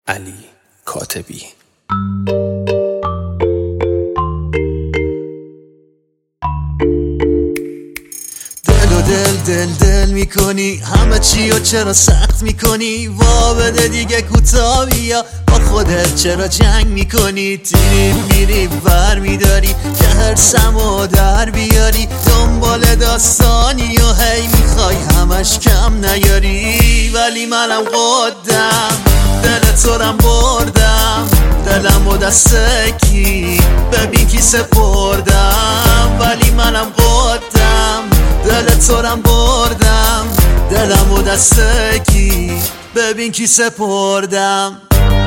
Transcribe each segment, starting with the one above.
علی کاتبی. دل میکنی همه چی و چرا سخت میکنی؟ وا بده دیگه کوتاه بیا، با خودت چرا جنگ میکنی؟ تیری میری ور میداری که هرسمو در بیاری، دنبال داستانی و هی میخوای همش کم نیاری. ولی منم قدم دل تورم بردم، دلم و دست کی ببین کی سپردم. ولی منم قدم دل تورم بردم، دلم و دست کی ببین کی سپردم.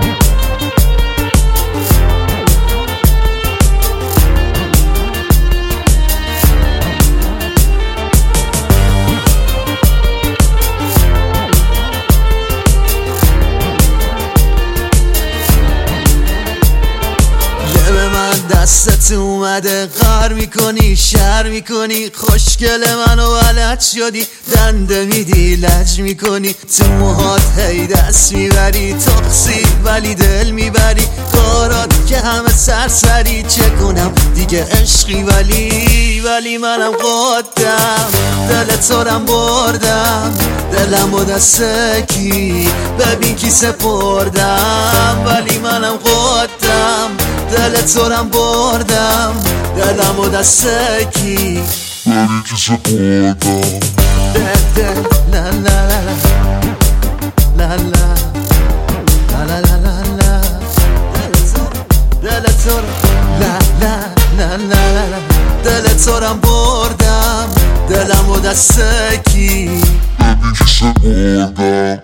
دستت اومده غر میکنی شر میکنی، خوشگل منو ولد شدی، دنده میدی لج میکنی، تو موهات هی دست میبری، تقصیر ولی دل میبری، کارات که همه سرسری، چه کنم دیگه عشقی ولی منم قدم دل تورم بردم، دلم و دست کی ببین کی سپردم. ولی منم قدم دل تورم بردم، دلم و دست کی ببین کی سپردم. دل لا لا لا لا لا لا لا لا دل تورم لا لا لا لا لا دل تورم بردم، دلم و دست کی ببین کی سپردم.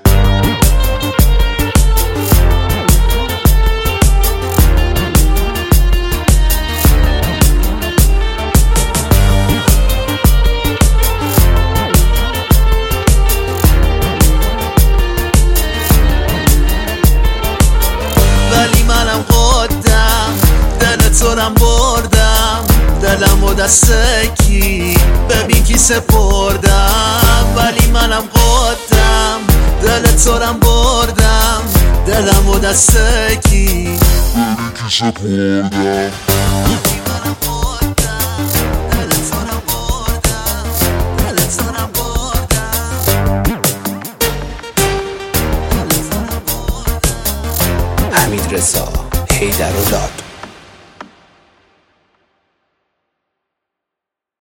تورم بردم، دلم و دست کی ببین کی سپردم. ولی منم قدم دل تورم بردم، دلم و دست کی ببین کی سپردم. حمیدرضا حیدرالله